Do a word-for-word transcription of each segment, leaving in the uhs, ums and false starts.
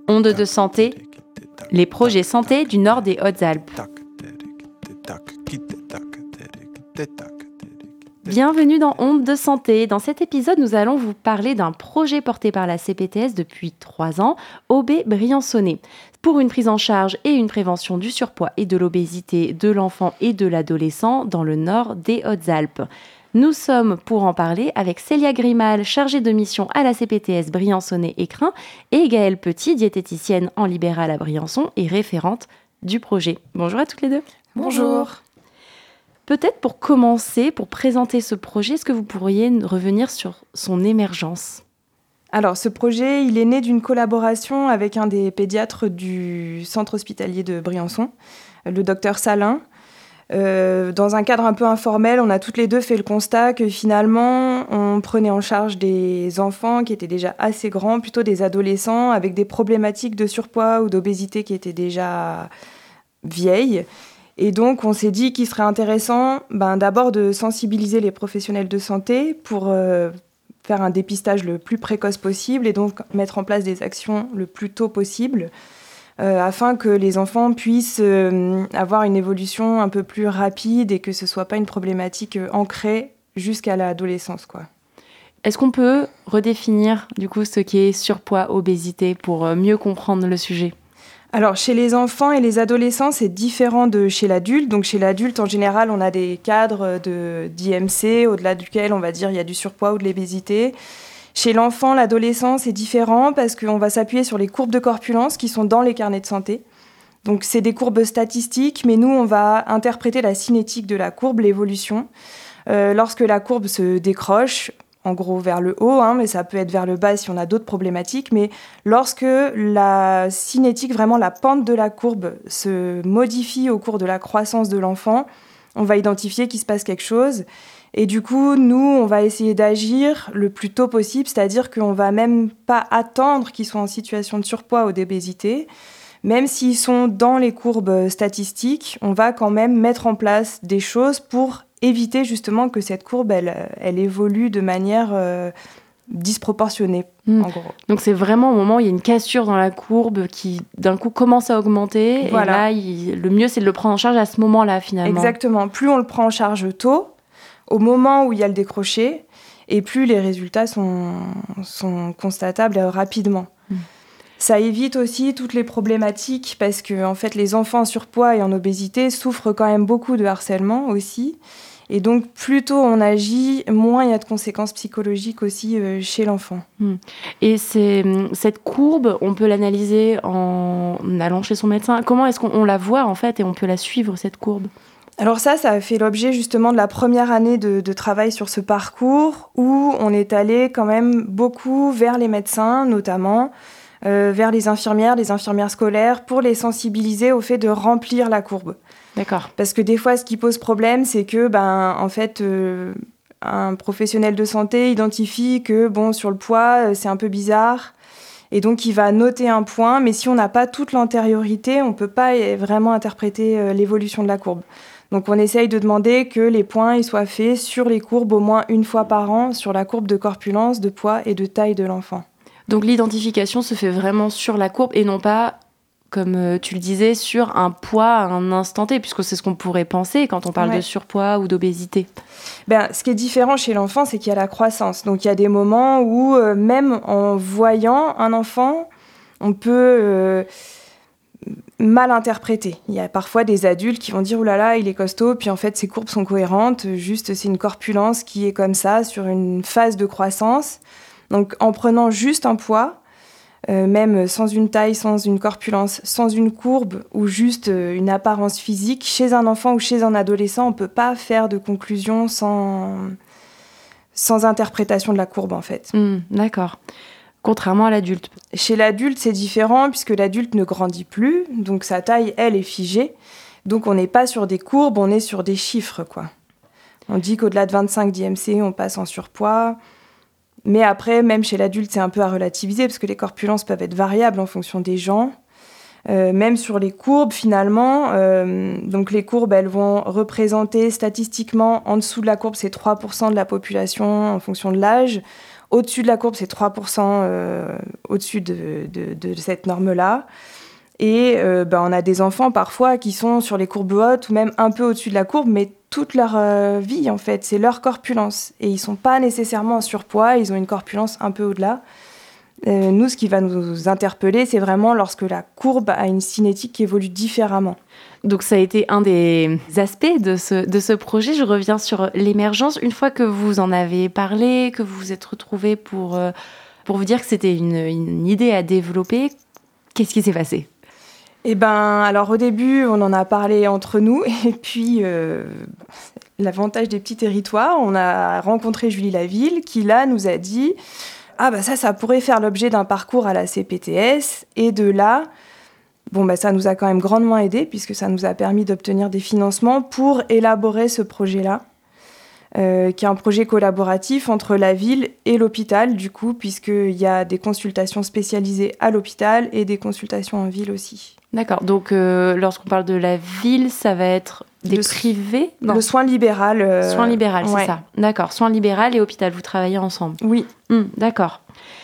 Ondes de santé, les projets santé du nord des Hautes-Alpes. Bienvenue dans Ondes de santé. Dans cet épisode, nous allons vous parler d'un projet porté par la C P T S depuis trois ans, O B Briançonnet, pour une prise en charge et une prévention du surpoids et de l'obésité de l'enfant et de l'adolescent dans le nord des Hautes-Alpes. Nous sommes pour en parler avec Célia Grimal, chargée de mission à la C P T S Briançonnet-Écrin, et Gaëlle Petit, diététicienne en libéral à Briançon et référente du projet. Bonjour à toutes les deux. Bonjour. Peut-être pour commencer, pour présenter ce projet, est-ce que vous pourriez revenir sur son émergence ? Alors, ce projet, il est né d'une collaboration avec un des pédiatres du centre hospitalier de Briançon, le docteur Salin. Euh, dans un cadre un peu informel, on a toutes les deux fait le constat que finalement, on prenait en charge des enfants qui étaient déjà assez grands, plutôt des adolescents, avec des problématiques de surpoids ou d'obésité qui étaient déjà vieilles. Et donc, on s'est dit qu'il serait intéressant ben, d'abord de sensibiliser les professionnels de santé pour euh, faire un dépistage le plus précoce possible et donc mettre en place des actions le plus tôt possible euh, afin que les enfants puissent euh, avoir une évolution un peu plus rapide et que ce ne soit pas une problématique euh, ancrée jusqu'à l'adolescence, quoi. Est-ce qu'on peut redéfinir du coup ce qui est surpoids, obésité pour mieux comprendre le sujet ? Alors, chez les enfants et les adolescents, c'est différent de chez l'adulte. Donc, chez l'adulte, en général, on a des cadres de, d'I M C, au-delà duquel, on va dire, il y a du surpoids ou de l'obésité. Chez l'enfant, l'adolescent, c'est différent parce qu'on va s'appuyer sur les courbes de corpulence qui sont dans les carnets de santé. Donc, c'est des courbes statistiques, mais nous, on va interpréter la cinétique de la courbe, l'évolution. Euh, lorsque la courbe se décroche, en gros vers le haut, hein, mais ça peut être vers le bas si on a d'autres problématiques. Mais lorsque la cinétique, vraiment la pente de la courbe, se modifie au cours de la croissance de l'enfant, on va identifier qu'il se passe quelque chose. Et du coup, nous, on va essayer d'agir le plus tôt possible, c'est-à-dire qu'on ne va même pas attendre qu'ils soient en situation de surpoids ou d'obésité. Même s'ils sont dans les courbes statistiques, on va quand même mettre en place des choses pour éviter justement que cette courbe, elle, elle évolue de manière euh, disproportionnée, mmh. en gros. Donc c'est vraiment au moment où il y a une cassure dans la courbe qui, d'un coup, commence à augmenter. Voilà. Et là, il, le mieux, c'est de le prendre en charge à ce moment-là, finalement. Exactement. Plus on le prend en charge tôt, au moment où il y a le décroché, et plus les résultats sont, sont constatables rapidement. Mmh. Ça évite aussi toutes les problématiques parce que en fait, les enfants en surpoids et en obésité souffrent quand même beaucoup de harcèlement aussi. Et donc, plus tôt on agit, moins il y a de conséquences psychologiques aussi euh, chez l'enfant. Et c'est, cette courbe, on peut l'analyser en allant chez son médecin. Comment est-ce qu'on on la voit en fait et on peut la suivre, cette courbe ? Alors ça, ça a fait l'objet justement de la première année de, de travail sur ce parcours où on est allé quand même beaucoup vers les médecins notamment, Euh, vers les infirmières, les infirmières scolaires, pour les sensibiliser au fait de remplir la courbe. D'accord. Parce que des fois, ce qui pose problème, c'est que, ben, en fait, euh, un professionnel de santé identifie que, bon, sur le poids, euh, c'est un peu bizarre, et donc il va noter un point, mais si on n'a pas toute l'antériorité, on ne peut pas vraiment interpréter euh, l'évolution de la courbe. Donc on essaye de demander que les points ils soient faits sur les courbes au moins une fois par an, sur la courbe de corpulence, de poids et de taille de l'enfant. Donc l'identification se fait vraiment sur la courbe et non pas, comme tu le disais, sur un poids à un instant T, puisque c'est ce qu'on pourrait penser quand on parle ouais. de surpoids ou d'obésité. Ben, ce qui est différent chez l'enfant, c'est qu'il y a la croissance. Donc il y a des moments où, euh, même en voyant un enfant, on peut euh, mal interpréter. Il y a parfois des adultes qui vont dire « Ouh là là, il est costaud », puis en fait ses courbes sont cohérentes, juste c'est une corpulence qui est comme ça sur une phase de croissance. Donc, en prenant juste un poids, euh, même sans une taille, sans une corpulence, sans une courbe ou juste euh, une apparence physique, chez un enfant ou chez un adolescent, on ne peut pas faire de conclusion sans, sans interprétation de la courbe, en fait. Mmh, d'accord. Contrairement à l'adulte. Chez l'adulte, c'est différent puisque l'adulte ne grandit plus, donc sa taille, elle, est figée. Donc, on n'est pas sur des courbes, on est sur des chiffres, quoi. On dit qu'au-delà de vingt-cinq d'I M C, on passe en surpoids. Mais après, même chez l'adulte, c'est un peu à relativiser parce que les corpulences peuvent être variables en fonction des gens. Euh, même sur les courbes, finalement, euh, donc les courbes, elles vont représenter statistiquement, en dessous de la courbe, c'est trois pour cent de la population en fonction de l'âge. Au-dessus de la courbe, c'est trois pour cent euh, au-dessus de, de, de cette norme-là. Et euh, ben, on a des enfants parfois qui sont sur les courbes hautes ou même un peu au-dessus de la courbe, mais toute leur euh, vie, en fait, c'est leur corpulence. Et ils ne sont pas nécessairement en surpoids, ils ont une corpulence un peu au-delà. Euh, nous, ce qui va nous interpeller, c'est vraiment lorsque la courbe a une cinétique qui évolue différemment. Donc ça a été un des aspects de ce, de ce projet. Je reviens sur l'émergence. Une fois que vous en avez parlé, que vous vous êtes retrouvés pour, euh, pour vous dire que c'était une, une idée à développer, qu'est-ce qui s'est passé ? Eh ben, alors au début, on en a parlé entre nous, et puis euh, l'avantage des petits territoires, on a rencontré Julie Laville, qui là nous a dit « Ah bah ça, ça pourrait faire l'objet d'un parcours à la C P T S », et de là, bon bah ça nous a quand même grandement aidé, puisque ça nous a permis d'obtenir des financements pour élaborer ce projet-là, euh, qui est un projet collaboratif entre la ville et l'hôpital, du coup, puisqu'il y a des consultations spécialisées à l'hôpital et des consultations en ville aussi. D'accord, donc euh, lorsqu'on parle de la ville, ça va être des le, privés non. Le soin libéral. Euh, soin libéral, ouais. c'est ça. D'accord, soin libéral et hôpital, vous travaillez ensemble. Oui. Mmh, d'accord.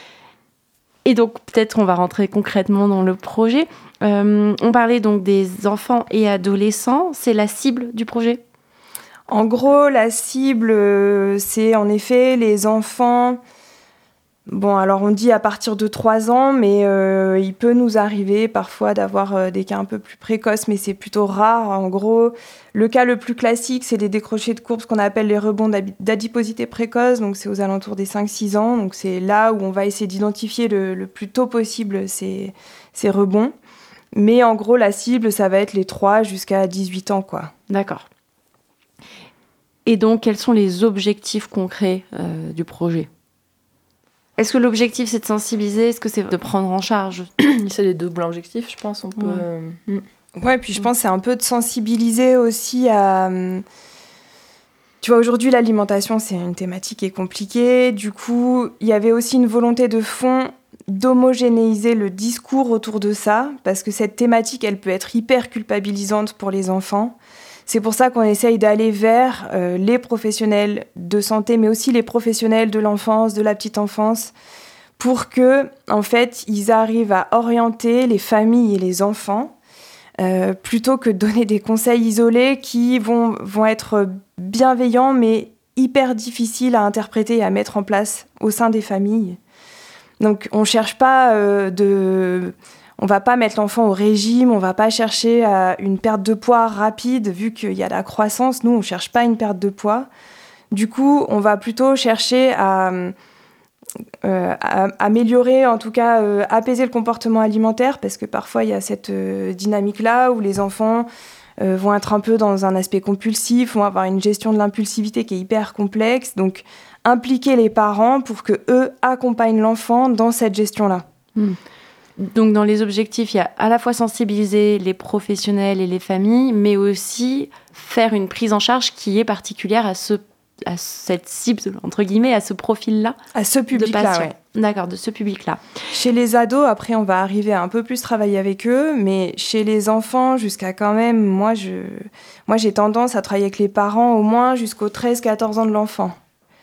Et donc, peut-être on va rentrer concrètement dans le projet. Euh, on parlait donc des enfants et adolescents, c'est la cible du projet ? En gros, la cible, c'est en effet les enfants... Bon, alors on dit à partir de trois ans, mais euh, il peut nous arriver parfois d'avoir euh, des cas un peu plus précoces, mais c'est plutôt rare. En gros, le cas le plus classique, c'est les décrochés de courbe, ce qu'on appelle les rebonds d'adiposité précoce, donc c'est aux alentours des cinq six ans. Donc c'est là où on va essayer d'identifier le, le plus tôt possible ces, ces rebonds. Mais en gros, la cible, ça va être les trois jusqu'à dix-huit ans, quoi. D'accord. Et donc, quels sont les objectifs concrets euh, du projet ? Est-ce que l'objectif, c'est de sensibiliser ? Est-ce que c'est de prendre en charge ? C'est les doubles objectifs, je pense. On peut... Ouais, ouais, puis je pense que c'est un peu de sensibiliser aussi à... Tu vois, aujourd'hui, l'alimentation, c'est une thématique qui est compliquée. Du coup, il y avait aussi une volonté de fond d'homogénéiser le discours autour de ça, parce que cette thématique, elle peut être hyper culpabilisante pour les enfants. C'est pour ça qu'on essaye d'aller vers euh, les professionnels de santé, mais aussi les professionnels de l'enfance, de la petite enfance, pour que, en fait, ils arrivent à orienter les familles et les enfants, euh, plutôt que de donner des conseils isolés qui vont, vont être bienveillants, mais hyper difficiles à interpréter et à mettre en place au sein des familles. Donc, on ne cherche pas euh, de... On ne va pas mettre l'enfant au régime, on ne va pas chercher à une perte de poids rapide, vu qu'il y a la croissance. Nous, on ne cherche pas une perte de poids. Du coup, on va plutôt chercher à, euh, à améliorer, en tout cas, euh, apaiser le comportement alimentaire, parce que parfois, il y a cette euh, dynamique-là où les enfants euh, vont être un peu dans un aspect compulsif, vont avoir une gestion de l'impulsivité qui est hyper complexe. Donc, impliquer les parents pour qu'eux accompagnent l'enfant dans cette gestion-là. Mmh. Donc, dans les objectifs, il y a à la fois sensibiliser les professionnels et les familles, mais aussi faire une prise en charge qui est particulière à, ce, à cette cible, entre guillemets, à ce profil-là. À ce public-là, oui. D'accord, de ce public-là. Chez les ados, après, on va arriver à un peu plus travailler avec eux, mais chez les enfants, jusqu'à quand même, moi, je, moi j'ai tendance à travailler avec les parents au moins jusqu'aux treize quatorze ans de l'enfant.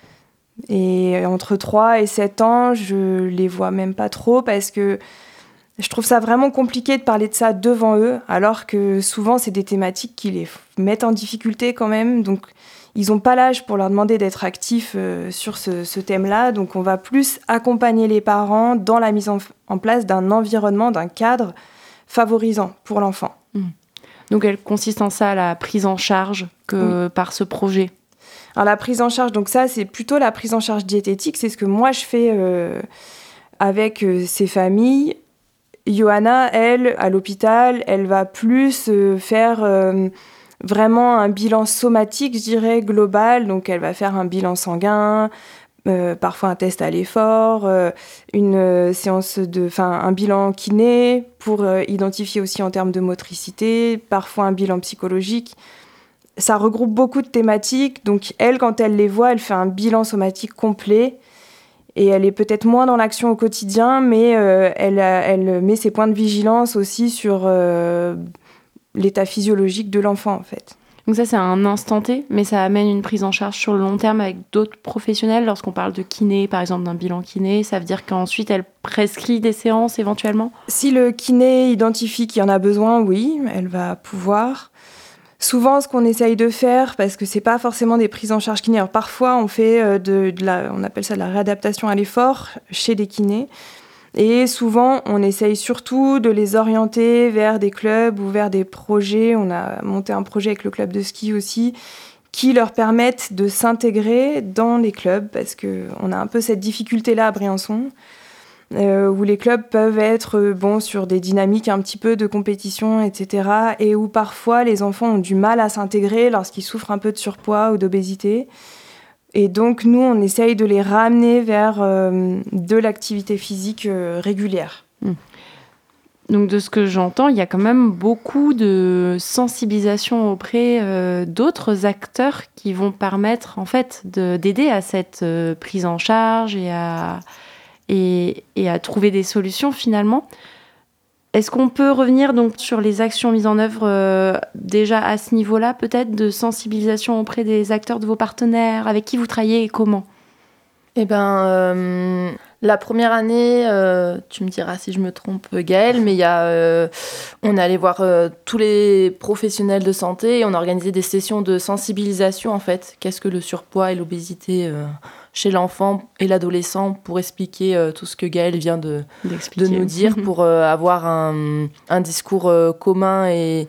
Et entre trois et sept ans, je les vois même pas trop parce que je trouve ça vraiment compliqué de parler de ça devant eux, alors que souvent, c'est des thématiques qui les mettent en difficulté quand même. Donc, ils n'ont pas l'âge pour leur demander d'être actifs euh, sur ce, ce thème-là. Donc, on va plus accompagner les parents dans la mise en, en place d'un environnement, d'un cadre favorisant pour l'enfant. Mmh. Donc, elle consiste en ça, la prise en charge que mmh. par ce projet. Alors, la prise en charge, donc ça, c'est plutôt la prise en charge diététique. C'est ce que moi, je fais euh, avec euh, ces familles. Johanna, elle, à l'hôpital, elle va plus euh, faire euh, vraiment un bilan somatique, je dirais, global. Donc, elle va faire un bilan sanguin, euh, parfois un test à l'effort, euh, une euh, séance de, enfin, un bilan kiné pour euh, identifier aussi en termes de motricité, parfois un bilan psychologique. Ça regroupe beaucoup de thématiques. Donc, elle, quand elle les voit, elle fait un bilan somatique complet. Et elle est peut-être moins dans l'action au quotidien, mais euh, elle, elle met ses points de vigilance aussi sur euh, l'état physiologique de l'enfant, en fait. Donc ça, c'est à un instant T, mais ça amène une prise en charge sur le long terme avec d'autres professionnels. Lorsqu'on parle de kiné, par exemple d'un bilan kiné, ça veut dire qu'ensuite, elle prescrit des séances éventuellement ? Si le kiné identifie qu'il y en a besoin, oui, elle va pouvoir. Souvent, ce qu'on essaye de faire, parce que c'est pas forcément des prises en charge kiné, alors parfois on fait de, de la, on appelle ça de la réadaptation à l'effort chez des kinés, et souvent on essaye surtout de les orienter vers des clubs ou vers des projets. On a monté un projet avec le club de ski aussi, qui leur permettent de s'intégrer dans les clubs, parce qu'on a un peu cette difficulté-là à Briançon, Euh, où les clubs peuvent être euh, bon, sur des dynamiques un petit peu de compétition, et cetera, et où parfois les enfants ont du mal à s'intégrer lorsqu'ils souffrent un peu de surpoids ou d'obésité. Et donc, nous, on essaye de les ramener vers euh, de l'activité physique euh, régulière. Mmh. Donc, de ce que j'entends, il y a quand même beaucoup de sensibilisation auprès euh, d'autres acteurs qui vont permettre, en fait, de, d'aider à cette euh, prise en charge et à... Et, et à trouver des solutions finalement. Est-ce qu'on peut revenir donc sur les actions mises en œuvre euh, déjà à ce niveau-là, peut-être de sensibilisation auprès des acteurs de vos partenaires, avec qui vous travaillez et comment ? Eh ben, euh, la première année, euh, tu me diras si je me trompe, Gaëlle, mais il y a, euh, on est allé voir euh, tous les professionnels de santé et on a organisé des sessions de sensibilisation en fait. Qu'est-ce que le surpoids et l'obésité euh, chez l'enfant et l'adolescent, pour expliquer euh, tout ce que Gaëlle vient de, de nous dire, pour euh, avoir un, un discours euh, commun et,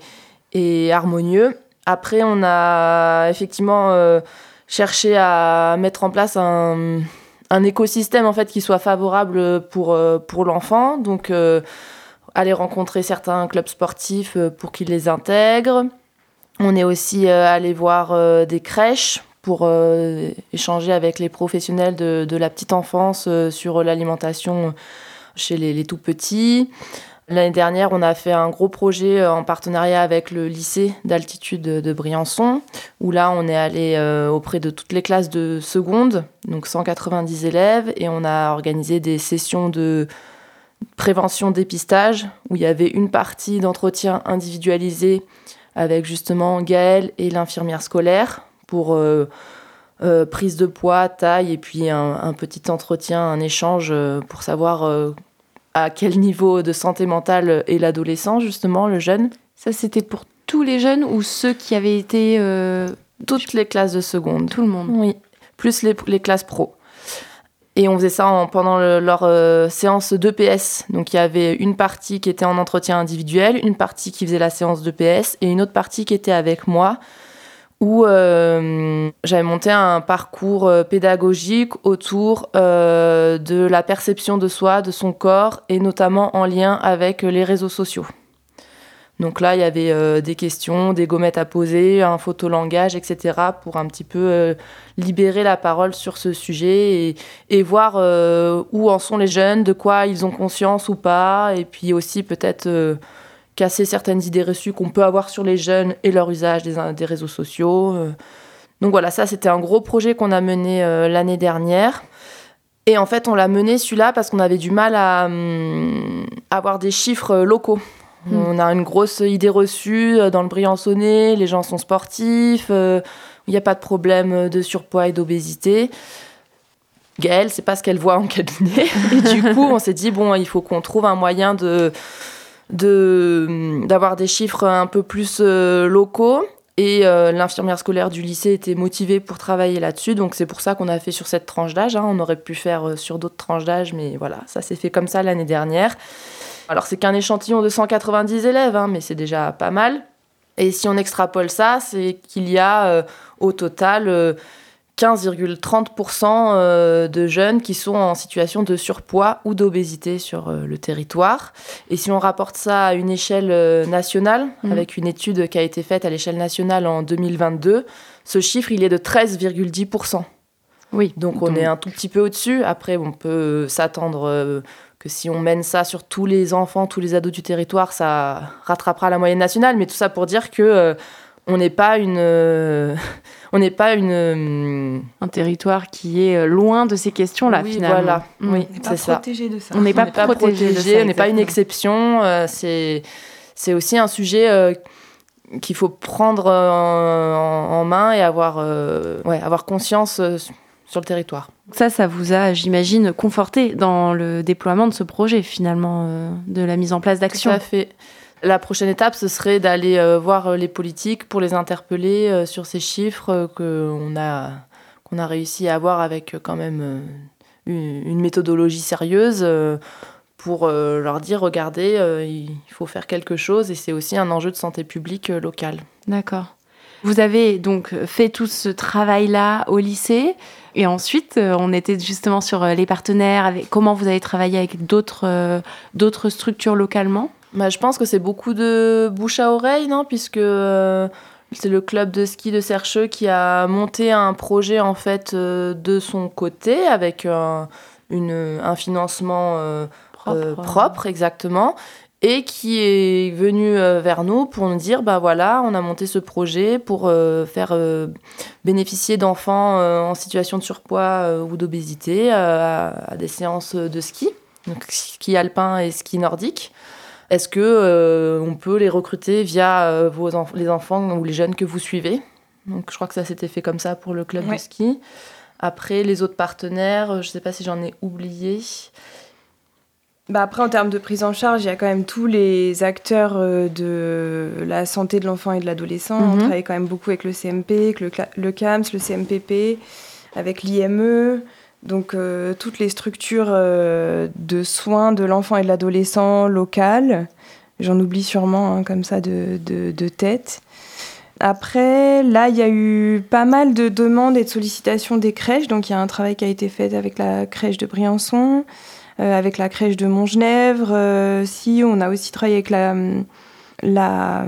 et harmonieux. Après, on a effectivement euh, cherché à mettre en place un, un écosystème en fait, qui soit favorable pour, euh, pour l'enfant. Donc, euh, aller rencontrer certains clubs sportifs euh, pour qu'ils les intègrent. On est aussi euh, allé voir euh, des crèches pour euh, échanger avec les professionnels de, de la petite enfance euh, sur l'alimentation chez les, les tout-petits. L'année dernière, on a fait un gros projet en partenariat avec le lycée d'altitude de Briançon, où là, on est allé euh, auprès de toutes les classes de seconde, donc cent quatre-vingt-dix élèves, et on a organisé des sessions de prévention-dépistage, où il y avait une partie d'entretien individualisé avec justement Gaëlle et l'infirmière scolaire, pour euh, euh, prise de poids, taille, et puis un, un petit entretien, un échange euh, pour savoir euh, à quel niveau de santé mentale est l'adolescent, justement, le jeune. Ça, c'était pour tous les jeunes ou ceux qui avaient été... Euh... Toutes les classes de seconde. Tout le monde. Oui, plus les, les classes pro. Et on faisait ça en, pendant le, leur euh, séance d'E P S. Donc, il y avait une partie qui était en entretien individuel, une partie qui faisait la séance d'E P S et une autre partie qui était avec moi, où euh, j'avais monté un parcours pédagogique autour euh, de la perception de soi, de son corps, et notamment en lien avec les réseaux sociaux. Donc là, il y avait euh, des questions, des gommettes à poser, un photolangage, et cetera, pour un petit peu euh, libérer la parole sur ce sujet et, et voir euh, où en sont les jeunes, de quoi ils ont conscience ou pas, et puis aussi peut-être... Euh, casser certaines idées reçues qu'on peut avoir sur les jeunes et leur usage des, des réseaux sociaux. Donc voilà, ça, c'était un gros projet qu'on a mené euh, l'année dernière. Et en fait, on l'a mené, celui-là, parce qu'on avait du mal à hum, avoir des chiffres locaux. Mmh. On a une grosse idée reçue dans le Briançonnais, les gens sont sportifs, euh, il n'y a pas de problème de surpoids et d'obésité. Gaëlle, c'est pas ce qu'elle voit en cabinet. Et du coup, on s'est dit, bon, il faut qu'on trouve un moyen de... De, d'avoir des chiffres un peu plus euh, locaux. Et euh, l'infirmière scolaire du lycée était motivée pour travailler là-dessus. Donc, c'est pour ça qu'on a fait sur cette tranche d'âge. Hein. On aurait pu faire euh, sur d'autres tranches d'âge, mais voilà, ça s'est fait comme ça l'année dernière. Alors, c'est qu'un échantillon de cent quatre-vingt-dix élèves, hein, mais c'est déjà pas mal. Et si on extrapole ça, c'est qu'il y a euh, au total... Euh, quinze virgule trente pour cent de jeunes qui sont en situation de surpoids ou d'obésité sur le territoire. Et si on rapporte ça à une échelle nationale, mmh. avec une étude qui a été faite à l'échelle nationale en deux mille vingt-deux, ce chiffre, il est de treize virgule dix pour cent. Oui. Donc, on donc... est un tout petit peu au-dessus. Après, on peut s'attendre que si on mène ça sur tous les enfants, tous les ados du territoire, ça rattrapera la moyenne nationale. Mais tout ça pour dire que... Euh, on n'est pas une... Euh, on n'est pas une... Euh, un territoire qui est loin de ces questions-là, oui, finalement. Voilà. Mmh. Oui, on n'est pas c'est protégé ça. de ça. On n'est pas, pas protégé, protégé, de ça, on n'est pas une exception. Euh, c'est, c'est aussi un sujet euh, qu'il faut prendre en, en main et avoir, euh, ouais, avoir conscience euh, sur le territoire. Ça, ça vous a, j'imagine, conforté dans le déploiement de ce projet, finalement, euh, de la mise en place d'actions. Tout à fait. La prochaine étape, ce serait d'aller euh, voir les politiques pour les interpeller euh, sur ces chiffres euh, qu'on a, qu'on a réussi à avoir avec euh, quand même euh, une, une méthodologie sérieuse euh, pour euh, leur dire, regardez, euh, il faut faire quelque chose et c'est aussi un enjeu de santé publique euh, locale. D'accord. Vous avez donc fait tout ce travail-là au lycée et ensuite, euh, on était justement sur les partenaires, avec comment vous avez travaillé avec d'autres, euh, d'autres structures localement. Bah, je pense que c'est beaucoup de bouche à oreille, non ? Puisque euh, c'est le club de ski de Sercheux qui a monté un projet en fait euh, de son côté avec un, une, un financement euh, propre. Euh, propre, exactement, et qui est venu euh, vers nous pour nous dire bah voilà, on a monté ce projet pour euh, faire euh, bénéficier d'enfants euh, en situation de surpoids euh, ou d'obésité euh, à, à des séances de ski, donc ski alpin et ski nordique. Est-ce que euh, on peut les recruter via euh, vos enf- les enfants ou les jeunes que vous suivez ? Donc je crois que ça s'était fait comme ça pour le club ouais. de ski. Après les autres partenaires, je ne sais pas si j'en ai oublié. Bah après, en termes de prise en charge, il y a quand même tous les acteurs euh, de la santé de l'enfant et de l'adolescent. Mm-hmm. On travaille quand même beaucoup avec le C M P, avec le, cla- le C A M S, le C M P P, avec l'I M E. Donc, euh, toutes les structures euh, de soins de l'enfant et de l'adolescent locales. J'en oublie sûrement, hein, comme ça, de, de, de tête. Après, là, il y a eu pas mal de demandes et de sollicitations des crèches. Donc, il y a un travail qui a été fait avec la crèche de Briançon, euh, avec la crèche de Montgenèvre. Euh, si, on a aussi travaillé avec la, la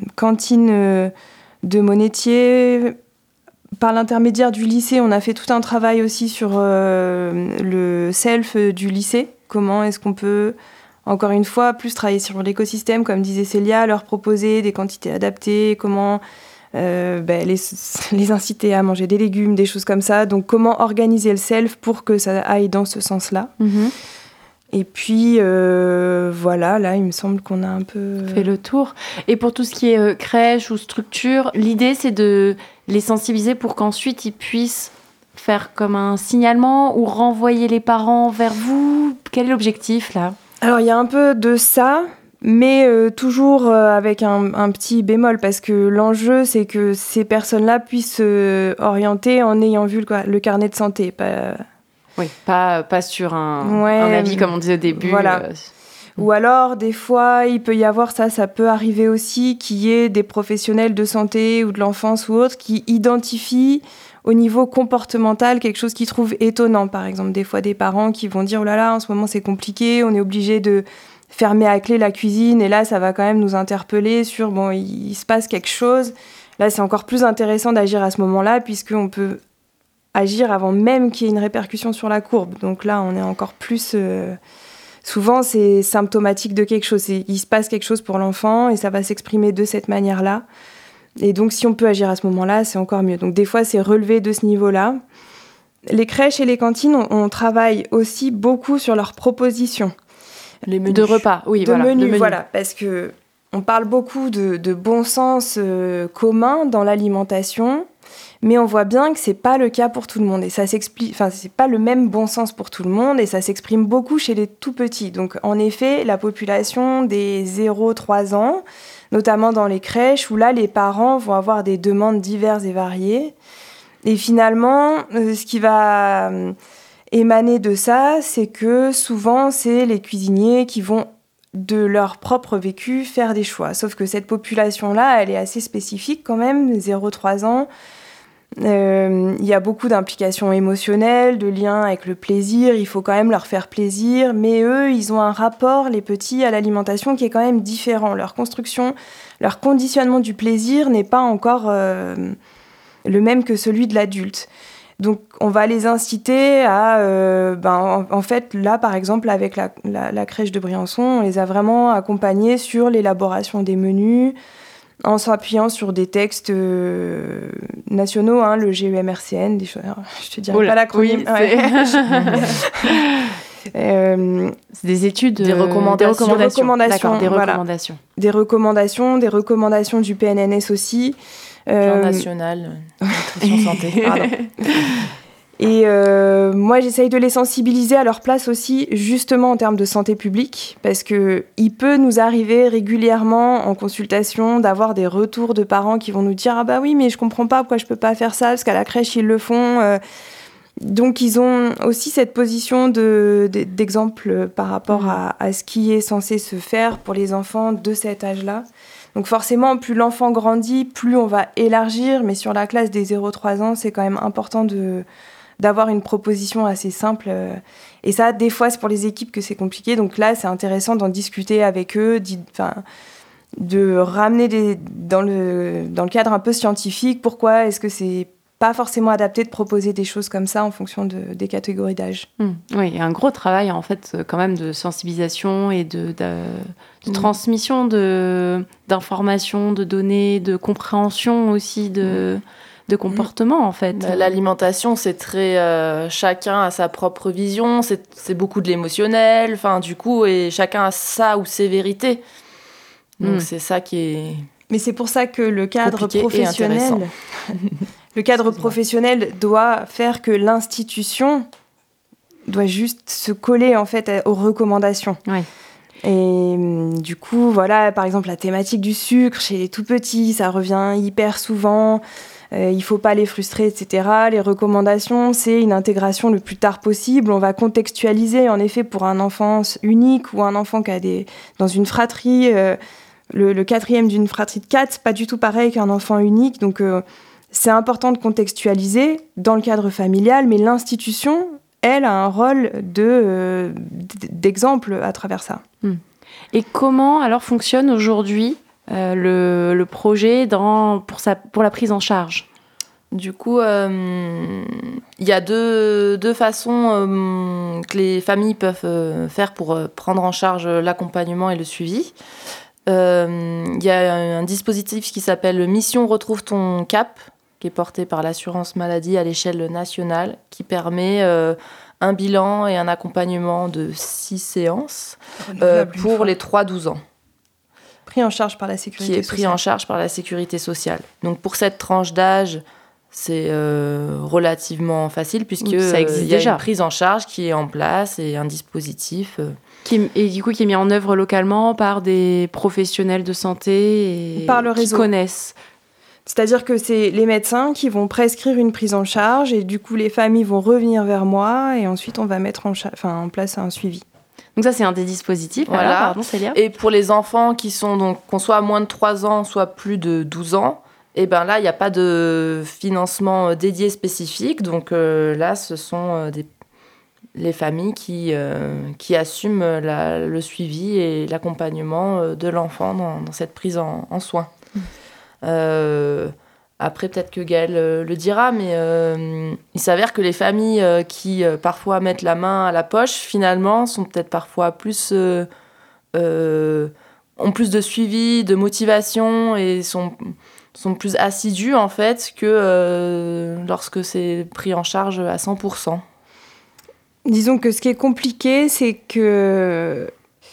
cantine de Monétier. Par l'intermédiaire du lycée, on a fait tout un travail aussi sur euh, le self du lycée. Comment est-ce qu'on peut, encore une fois, plus travailler sur l'écosystème, comme disait Célia, leur proposer des quantités adaptées, comment euh, ben, les, les inciter à manger des légumes, des choses comme ça. Donc, comment organiser le self pour que ça aille dans ce sens-là. Mmh. Et puis, euh, voilà, là, il me semble qu'on a un peu... fait le tour. Et pour tout ce qui est euh, crèche ou structure, l'idée, c'est de les sensibiliser pour qu'ensuite, ils puissent faire comme un signalement ou renvoyer les parents vers vous. Quel est l'objectif, là ? Alors, il y a un peu de ça, mais euh, toujours euh, avec un, un petit bémol, parce que l'enjeu, c'est que ces personnes-là puissent se orienter en ayant vu le, le carnet de santé, pas... Oui, pas, pas sur un, ouais, un avis, comme on disait au début. Voilà. Euh... Ou alors, des fois, il peut y avoir ça, ça peut arriver aussi, qu'il y ait des professionnels de santé ou de l'enfance ou autres qui identifient au niveau comportemental quelque chose qu'ils trouvent étonnant. Par exemple, des fois, des parents qui vont dire « Oh là là, en ce moment, c'est compliqué, on est obligé de fermer à clé la cuisine. » Et là, ça va quand même nous interpeller sur « Bon, il, il se passe quelque chose. » Là, c'est encore plus intéressant d'agir à ce moment-là, puisqu'on peut... agir avant même qu'il y ait une répercussion sur la courbe. Donc là, on est encore plus... Euh... Souvent, c'est symptomatique de quelque chose. C'est... Il se passe quelque chose pour l'enfant et ça va s'exprimer de cette manière-là. Et donc, si on peut agir à ce moment-là, c'est encore mieux. Donc, des fois, c'est relevé de ce niveau-là. Les crèches et les cantines, on, on travaille aussi beaucoup sur leurs propositions. Les menus. De repas, oui, de voilà. Menus, de menus, voilà. Parce que on parle beaucoup de, de bon sens euh, commun dans l'alimentation. Mais on voit bien que c'est pas le cas pour tout le monde et ça s'explique. Enfin, c'est pas le même bon sens pour tout le monde et ça s'exprime beaucoup chez les tout petits. Donc, en effet, la population des zéro à trois ans, notamment dans les crèches, où là, les parents vont avoir des demandes diverses et variées. Et finalement, euh, ce qui va euh, émaner de ça, c'est que souvent, c'est les cuisiniers qui vont de leur propre vécu faire des choix. Sauf que cette population-là, elle est assez spécifique quand même, zéro à trois ans. Il euh, y a beaucoup d'implications émotionnelles, de liens avec le plaisir, il faut quand même leur faire plaisir, mais eux, ils ont un rapport, les petits, à l'alimentation qui est quand même différent. Leur construction, leur conditionnement du plaisir n'est pas encore euh, le même que celui de l'adulte. Donc, on va les inciter à... Euh, ben, en, en fait, là, par exemple, avec la, la, la crèche de Briançon, on les a vraiment accompagnés sur l'élaboration des menus, en s'appuyant sur des textes euh, nationaux, hein, le G E M R C N, des choses, alors, je te dirais Oula, pas l'acronyme. Oui, ouais. Euh, C'est des études, des recommandations. Des recommandations. D'accord, des voilà. recommandations. Des recommandations, des recommandations du P N N S aussi. Plan Euh, national, nutrition santé. Pardon. Et euh, moi, j'essaye de les sensibiliser à leur place aussi, justement en termes de santé publique, parce qu'il peut nous arriver régulièrement en consultation d'avoir des retours de parents qui vont nous dire « Ah bah oui, mais je comprends pas pourquoi je peux pas faire ça, parce qu'à la crèche, ils le font. Euh, » Donc, ils ont aussi cette position de, de, d'exemple par rapport mmh. à, à ce qui est censé se faire pour les enfants de cet âge-là. Donc forcément, plus l'enfant grandit, plus on va élargir, mais sur la classe des zéro trois ans, c'est quand même important de... d'avoir une proposition assez simple. Et ça, des fois, c'est pour les équipes que c'est compliqué. Donc là, c'est intéressant d'en discuter avec eux, de ramener des, dans, le, dans le cadre un peu scientifique. Pourquoi est-ce que c'est pas forcément adapté de proposer des choses comme ça en fonction de, des catégories d'âge. Mmh. Oui, il y a un gros travail, en fait, quand même, de sensibilisation et de, de, de mmh. transmission de, d'informations, de données, de compréhension aussi de... Mmh. de comportement, en fait. L'alimentation, c'est très... Euh, chacun a sa propre vision, c'est, c'est beaucoup de l'émotionnel, enfin, du coup, et chacun a sa ou ses vérités. Donc, mm. c'est ça qui est... Mais c'est pour ça que le cadre professionnel... le cadre professionnel doit faire que l'institution doit juste se coller, en fait, aux recommandations. Oui. Et du coup, voilà, par exemple, la thématique du sucre chez les tout-petits, ça revient hyper souvent... Euh, il ne faut pas les frustrer, et cetera. Les recommandations, c'est une intégration le plus tard possible. On va contextualiser, en effet, pour un enfant unique ou un enfant qui a des... dans une fratrie, euh, le, le quatrième d'une fratrie de quatre, c'est pas du tout pareil qu'un enfant unique. Donc, euh, c'est important de contextualiser dans le cadre familial, mais l'institution, elle, a un rôle de, euh, d'exemple à travers ça. Et comment, alors, fonctionne aujourd'hui Euh, le, le projet dans, pour, sa, pour la prise en charge? Du coup, il euh, y a deux, deux façons euh, que les familles peuvent euh, faire pour euh, prendre en charge l'accompagnement et le suivi. Il euh, y a un, un dispositif qui s'appelle Mission Retrouve ton cap, qui est porté par l'assurance maladie à l'échelle nationale, qui permet euh, un bilan et un accompagnement de six séances euh, pour les trois à douze ans. Pris en charge par la sécurité qui est sociale. pris en charge par la sécurité sociale. Donc pour cette tranche d'âge, c'est euh, relativement facile puisque oui, ça existe euh, y a déjà. Une prise en charge qui est en place et un dispositif euh... qui et du coup qui est mis en œuvre localement par des professionnels de santé et par le réseau. Qui connaissent. C'est-à-dire que c'est les médecins qui vont prescrire une prise en charge et du coup les familles vont revenir vers moi et ensuite on va mettre en, cha- enfin, en place un suivi. Donc ça, c'est un des dispositifs. Voilà. Alors, pardon, Célia. Et pour les enfants qui sont donc, qu'on soit à moins de trois ans, soit plus de douze ans, et ben là, il n'y a pas de financement dédié spécifique. Donc euh, là, ce sont euh, des, les familles qui, euh, qui assument la, le suivi et l'accompagnement de l'enfant dans, dans cette prise en, en soins. Mmh. Euh, Après, peut-être que Gaëlle euh, le dira, mais euh, il s'avère que les familles euh, qui, euh, parfois, mettent la main à la poche, finalement, sont peut-être parfois plus... Euh, euh, ont plus de suivi, de motivation et sont, sont plus assidus, en fait, que euh, lorsque c'est pris en charge à cent pour cent. Disons que ce qui est compliqué, c'est que...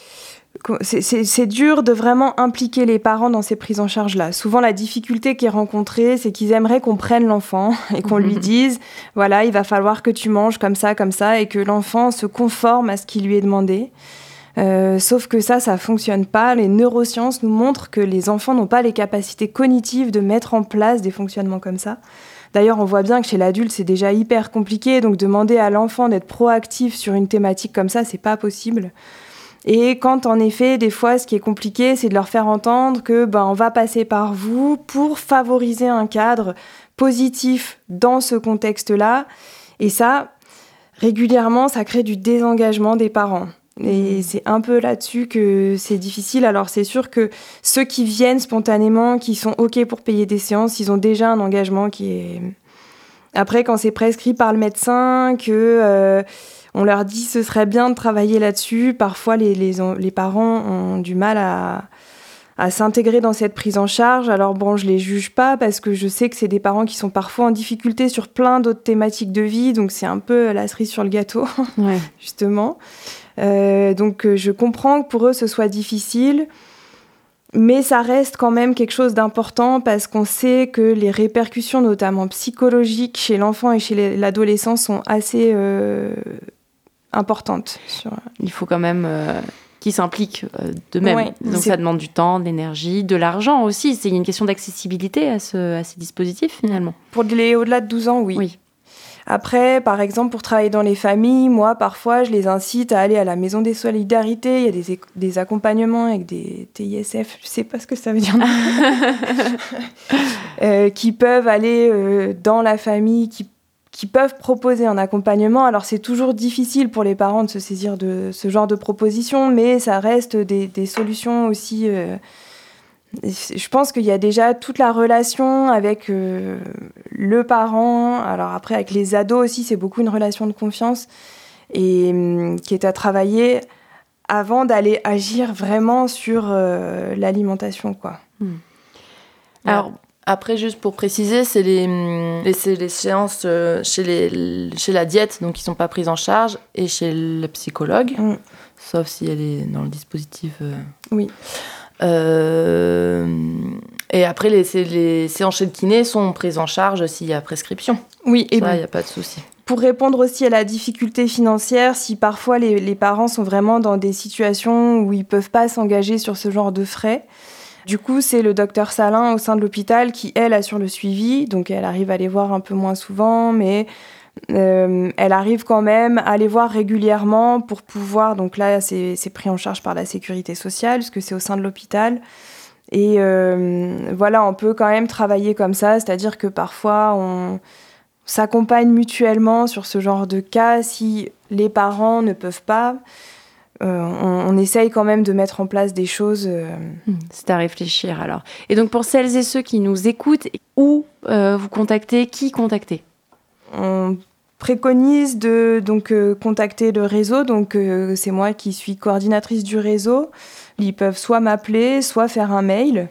C'est, c'est, c'est dur de vraiment impliquer les parents dans ces prises en charge-là. Souvent, la difficulté qui est rencontrée, c'est qu'ils aimeraient qu'on prenne l'enfant et qu'on lui dise « Voilà, il va falloir que tu manges comme ça, comme ça », et que l'enfant se conforme à ce qui lui est demandé. Euh, sauf que ça, ça ne fonctionne pas. Les neurosciences nous montrent que les enfants n'ont pas les capacités cognitives de mettre en place des fonctionnements comme ça. D'ailleurs, on voit bien que chez l'adulte, c'est déjà hyper compliqué. Donc, demander à l'enfant d'être proactif sur une thématique comme ça, ce n'est pas possible. Et quand, en effet, des fois, ce qui est compliqué, c'est de leur faire entendre que ben, on va passer par vous pour favoriser un cadre positif dans ce contexte-là. Et ça, régulièrement, ça crée du désengagement des parents. Et c'est un peu là-dessus que c'est difficile. Alors, c'est sûr que ceux qui viennent spontanément, qui sont OK pour payer des séances, ils ont déjà un engagement qui est... Après, quand c'est prescrit par le médecin, que... Euh, on leur dit ce serait bien de travailler là-dessus. Parfois, les, les, les parents ont du mal à, à s'intégrer dans cette prise en charge. Alors bon, je les juge pas parce que je sais que c'est des parents qui sont parfois en difficulté sur plein d'autres thématiques de vie, donc c'est un peu la cerise sur le gâteau, ouais. justement. Euh, donc je comprends que pour eux ce soit difficile, mais ça reste quand même quelque chose d'important parce qu'on sait que les répercussions, notamment psychologiques, chez l'enfant et chez l'adolescent sont assez euh, importantes. Sur... Il faut quand même... Euh... qui s'impliquent euh, d'eux-mêmes. Ouais, Donc c'est... ça demande du temps, de l'énergie, de l'argent aussi. C'est une question d'accessibilité à, ce, à ces dispositifs, finalement. Pour les au-delà de douze ans, oui. oui. Après, par exemple, pour travailler dans les familles, moi, parfois, je les incite à aller à la Maison des Solidarités. Il y a des, des accompagnements avec des T I S F, je ne sais pas ce que ça veut dire, euh, qui peuvent aller euh, dans la famille, qui qui peuvent proposer un accompagnement. Alors, c'est toujours difficile pour les parents de se saisir de ce genre de propositions, mais ça reste des, des solutions aussi... Euh, je pense qu'il y a déjà toute la relation avec euh, le parent. Alors après, avec les ados aussi, c'est beaucoup une relation de confiance et euh, qui est à travailler avant d'aller agir vraiment sur euh, l'alimentation, quoi. Mmh. Alors... Après, juste pour préciser, c'est les, les, c'est les séances chez, les, chez la diète, donc qui ne sont pas prises en charge, et chez le psychologue, mmh. sauf si elle est dans le dispositif. Euh... Oui. Euh... Et après, les, les séances chez le kiné sont prises en charge s'il y a prescription. Oui, et ça, il n'y a pas de souci. Pour répondre aussi à la difficulté financière, si parfois les, les parents sont vraiment dans des situations où ils ne peuvent pas s'engager sur ce genre de frais, du coup, c'est le docteur Salin au sein de l'hôpital qui, elle, assure le suivi. Donc, elle arrive à les voir un peu moins souvent, mais euh, elle arrive quand même à les voir régulièrement pour pouvoir... Donc là, c'est, c'est pris en charge par la sécurité sociale, parce que c'est au sein de l'hôpital. Et euh, voilà, on peut quand même travailler comme ça, c'est-à-dire que parfois, on s'accompagne mutuellement sur ce genre de cas si les parents ne peuvent pas... Euh, on, on essaye quand même de mettre en place des choses. Euh... Mmh, c'est à réfléchir alors. Et donc pour celles et ceux qui nous écoutent, où euh, vous contactez, qui contacter ? On préconise de donc euh, contacter le réseau. Donc euh, c'est moi qui suis coordinatrice du réseau. Ils peuvent soit m'appeler, soit faire un mail.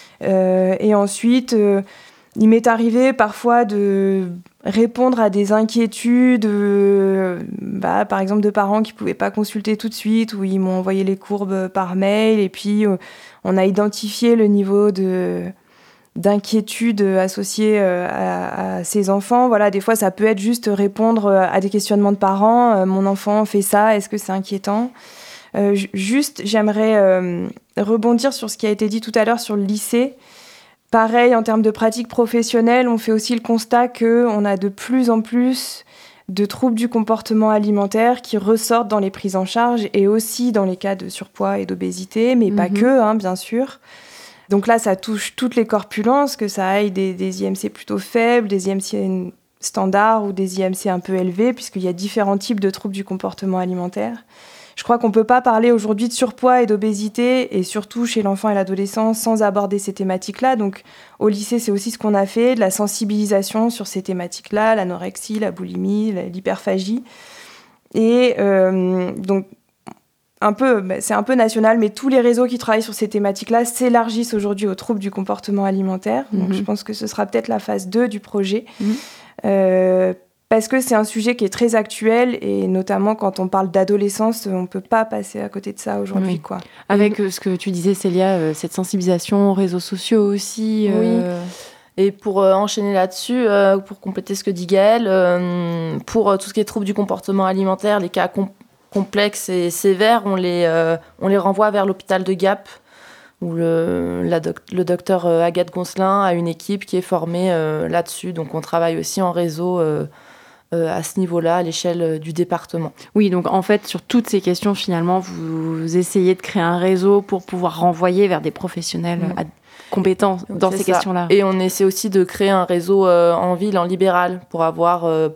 Euh, et ensuite, euh, il m'est arrivé parfois de répondre à des inquiétudes, euh, bah, par exemple de parents qui ne pouvaient pas consulter tout de suite, ou ils m'ont envoyé les courbes par mail, et puis euh, on a identifié le niveau de, d'inquiétude associé euh, à, à ces enfants. Voilà, des fois, ça peut être juste répondre à des questionnements de parents. Euh, mon enfant fait ça, est-ce que c'est inquiétant ? euh, Juste, j'aimerais euh, rebondir sur ce qui a été dit tout à l'heure sur le lycée. Pareil, en termes de pratique professionnelle, on fait aussi le constat qu'on a de plus en plus de troubles du comportement alimentaire qui ressortent dans les prises en charge et aussi dans les cas de surpoids et d'obésité, mais mmh. pas que, hein, bien sûr. Donc là, ça touche toutes les corpulences, que ça aille des, des I M C plutôt faibles, des I M C standards ou des I M C un peu élevés, puisqu'il y a différents types de troubles du comportement alimentaire. Je crois qu'on ne peut pas parler aujourd'hui de surpoids et d'obésité, et surtout chez l'enfant et l'adolescent, sans aborder ces thématiques-là. Donc, au lycée, c'est aussi ce qu'on a fait, de la sensibilisation sur ces thématiques-là, l'anorexie, la boulimie, l'hyperphagie. Et euh, donc, un peu, c'est un peu national, mais tous les réseaux qui travaillent sur ces thématiques-là s'élargissent aujourd'hui aux troubles du comportement alimentaire. Donc, mmh. je pense que ce sera peut-être la phase deux du projet. Mmh. Euh, Parce que c'est un sujet qui est très actuel et notamment quand on parle d'adolescence, on ne peut pas passer à côté de ça aujourd'hui. Oui. Quoi. Avec euh, ce que tu disais, Célia, euh, cette sensibilisation aux réseaux sociaux aussi. Euh... Oui. Et pour euh, enchaîner là-dessus, euh, pour compléter ce que dit Gaëlle, euh, pour euh, tout ce qui est troubles du comportement alimentaire, les cas com- complexes et sévères, on les, euh, on les renvoie vers l'hôpital de Gap, où le, la doc- le docteur euh, Agathe Goncelin a une équipe qui est formée euh, là-dessus. Donc on travaille aussi en réseau euh, euh, à ce niveau-là, à l'échelle euh, du département. Oui, donc en fait, sur toutes ces questions, finalement, vous, vous essayez de créer un réseau pour pouvoir renvoyer vers des professionnels mmh. à, compétents dans C'est ces ça. questions-là. Et on essaie aussi de créer un réseau euh, en ville, en libéral, pour avoir euh,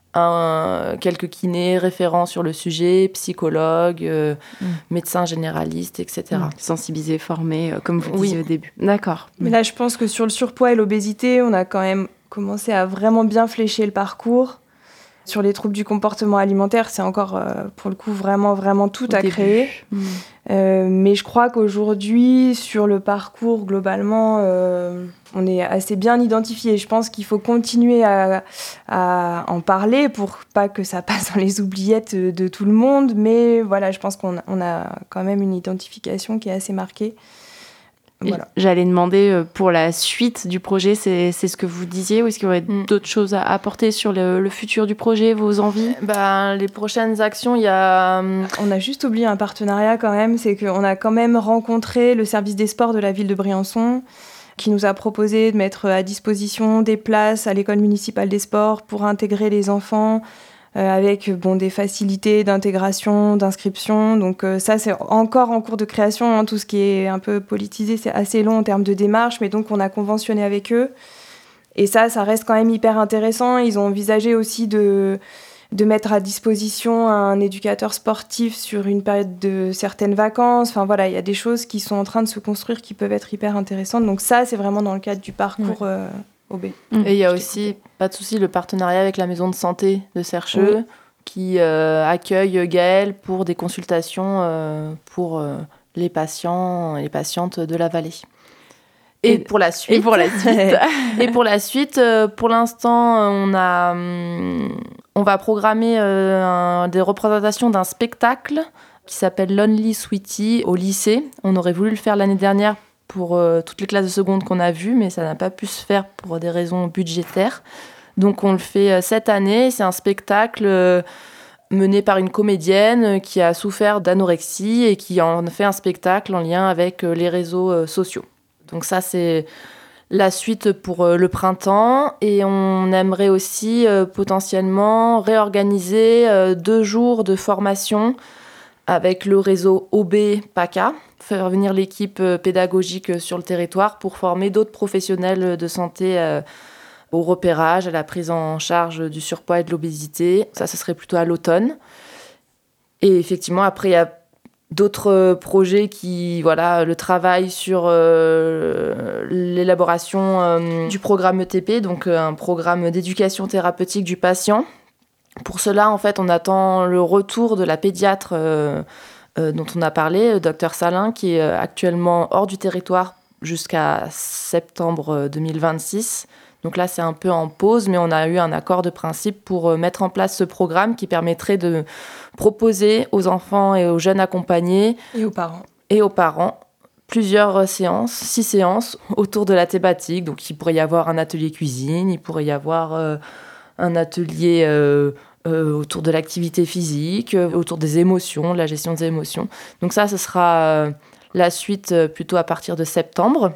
un, quelques kinés référents sur le sujet, psychologues, euh, mmh. médecins généralistes, et cetera. Mmh. Sensibilisés, formés, euh, comme vous disiez oui. au début. D'accord. Mais là, je pense que sur le surpoids et l'obésité, on a quand même commencé à vraiment bien flécher le parcours. Sur les troubles du comportement alimentaire, c'est encore, euh, pour le coup, vraiment, vraiment tout à créer. Mmh. Euh, mais je crois qu'aujourd'hui, sur le parcours, globalement, euh, on est assez bien identifié. Je pense qu'il faut continuer à, à en parler pour pas que ça passe dans les oubliettes de, de tout le monde. Mais voilà, je pense qu'on on a quand même une identification qui est assez marquée. Voilà. J'allais demander pour la suite du projet, c'est, c'est ce que vous disiez, ou est-ce qu'il y aurait mmh. d'autres choses à apporter sur le, le futur du projet, vos envies ? Ben, les prochaines actions, il y a... On a juste oublié un partenariat quand même, c'est qu'on a quand même rencontré le service des sports de la ville de Briançon, qui nous a proposé de mettre à disposition des places à l'école municipale des sports pour intégrer les enfants, Euh, avec bon, des facilités d'intégration, d'inscription. Donc euh, ça, c'est encore en cours de création. Hein. Tout ce qui est un peu politisé, c'est assez long en termes de démarche, mais donc on a conventionné avec eux. Et ça, ça reste quand même hyper intéressant. Ils ont envisagé aussi de, de mettre à disposition un éducateur sportif sur une période de certaines vacances. Enfin voilà, il y a des choses qui sont en train de se construire qui peuvent être hyper intéressantes. Donc ça, c'est vraiment dans le cadre du parcours... Ouais. Euh, O B. Et il y a aussi, pas de souci, le partenariat avec la maison de santé de Sercheux, oui. qui euh, accueille Gaëlle pour des consultations euh, pour euh, les patients et les patientes de la vallée. Et, et pour la suite, et pour la suite, et pour la suite, euh, pour l'instant, on a, hum, on va programmer euh, un, des représentations d'un spectacle qui s'appelle Lonely Sweetie au lycée. On aurait voulu le faire l'année dernière pour euh, toutes les classes de seconde qu'on a vues, mais ça n'a pas pu se faire pour des raisons budgétaires. Donc on le fait euh, cette année. C'est un spectacle euh, mené par une comédienne qui a souffert d'anorexie et qui en fait un spectacle en lien avec euh, les réseaux euh, sociaux. Donc ça, c'est la suite pour euh, le printemps. Et on aimerait aussi euh, potentiellement réorganiser euh, deux jours de formation avec le réseau O B PACA, faire venir l'équipe pédagogique sur le territoire pour former d'autres professionnels de santé euh, au repérage, à la prise en charge du surpoids et de l'obésité. Ça, ce serait plutôt à l'automne. Et effectivement, après, il y a d'autres projets qui, voilà, le travail sur euh, l'élaboration euh, du programme E T P, donc euh, un programme d'éducation thérapeutique du patient. Pour cela, en fait, on attend le retour de la pédiatre euh, euh, dont on a parlé, docteur Salin, qui est actuellement hors du territoire jusqu'à septembre deux mille vingt-six. Donc là, c'est un peu en pause, mais on a eu un accord de principe pour mettre en place ce programme qui permettrait de proposer aux enfants et aux jeunes accompagnés et aux parents, et aux parents plusieurs séances, six séances autour de la thématique. Donc, il pourrait y avoir un atelier cuisine, il pourrait y avoir euh, un atelier euh, euh, autour de l'activité physique, euh, autour des émotions, de la gestion des émotions. Donc ça, ce sera euh, la suite euh, plutôt à partir de septembre.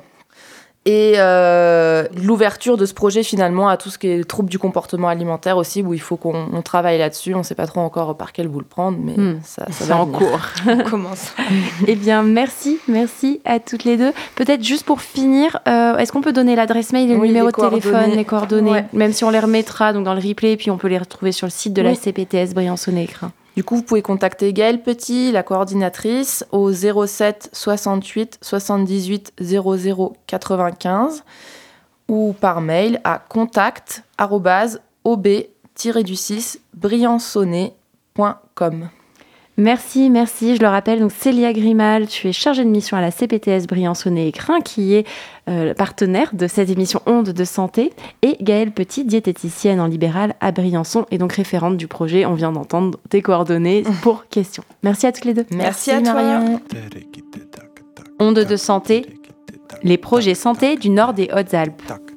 Et euh, l'ouverture de ce projet finalement à tout ce qui est troubles du comportement alimentaire aussi, où il faut qu'on on travaille là-dessus. On ne sait pas trop encore par quel bout le prendre, mais mmh, ça, ça va en venir. cours. On commence. Eh bien, merci, merci à toutes les deux. Peut-être juste pour finir, euh, est-ce qu'on peut donner l'adresse mail et le oui, numéro de téléphone, les coordonnées, ouais. Même si on les remettra donc dans le replay, puis on peut les retrouver sur le site de oui. la C P T S Briançonnet-Écrin. Du coup, vous pouvez contacter Gaëlle Petit, la coordinatrice, au zéro sept soixante-huit soixante-dix-huit zéro zéro quatre-vingt-quinze ou par mail à contact arobase o b tiret du six briançonnet point com. Merci, merci. Je le rappelle, donc Célia Grimal, tu es chargée de mission à la C P T S Briançonnet-Écrin, qui est euh, partenaire de cette émission Ondes de santé, et Gaëlle Petit, diététicienne en libéral à Briançon, et donc référente du projet. On vient d'entendre tes coordonnées pour questions. Merci à toutes les deux. Merci, merci à Marion. Ondes de santé, les projets santé du nord des Hautes-Alpes.